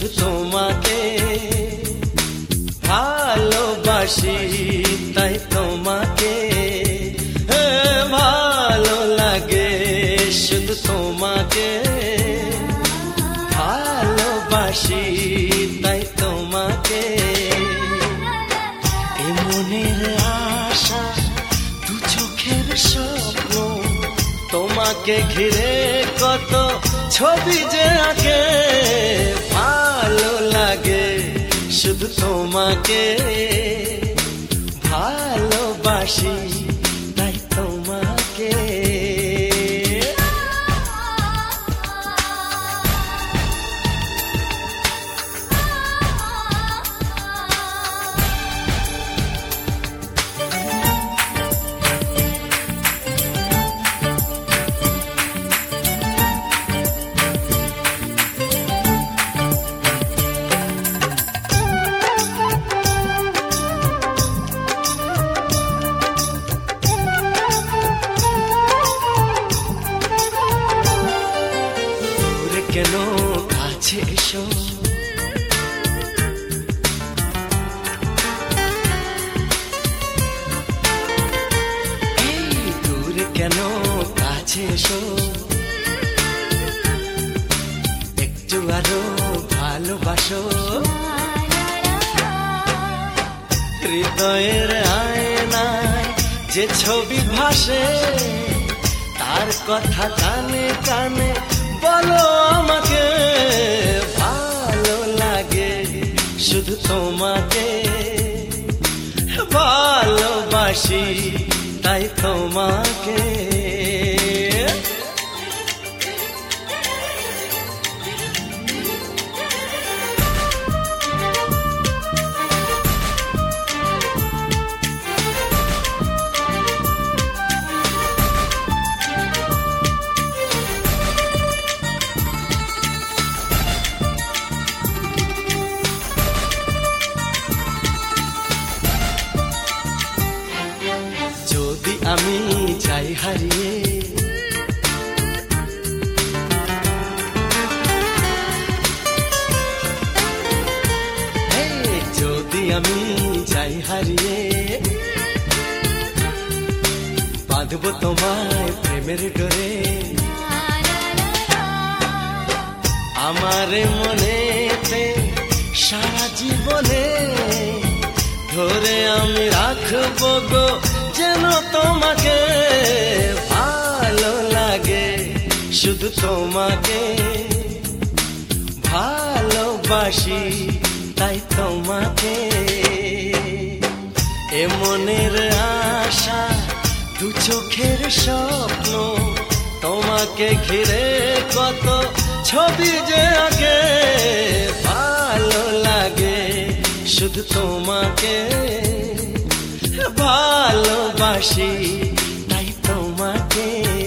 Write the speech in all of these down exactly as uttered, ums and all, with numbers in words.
শুধু তোমাকে ভালোবাসি, তাই তোমাকে ভালো লাগে, শুধু তোমাকে ভালোবাসি, তাই তোমাকে। এ মনের আশা, দু চোখের স্বপ্ন, তোমাকে ঘিরে কত ছবি যে আঁকে, ভালো লাগে, শুধু তোমাকে ভালোবাসি, তাই তোমাকে। কেন কাছে এসো, এই দূরে কেন কাছে এসো, একটু আরো ভালোবাসো। হৃদয়ের আয়নায় যে ছবি ভাসে, তার কথা কানে কানে বলো আমাকে, ভালো লাগে, শুধু তোমাকে ভালোবাসি, তাই তোমাকে। যদি আমি যাই হারিয়ে, যদি আমি যাই হারিয়ে, বাঁধবো তোমায় প্রেমের ডোরে, আমার মনেতে সারা জীবনে ধরে আমি রাখবো গো, যেন তোমাকে ভালো লাগে, শুধু তোমাকে ভালোবাসি, তাই তোমাকে। এ মনের আশা, দু চোখের স্বপ্ন, তোমাকে ঘিরে কত ছবি যে আঁকে, ভালো লাগে, শুধু তোমাকে ভালোবাসি, তাই তোমাকে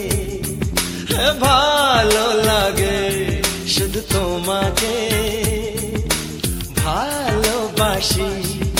ভালো লাগে, শুধু তোমাকে ভালোবাসি।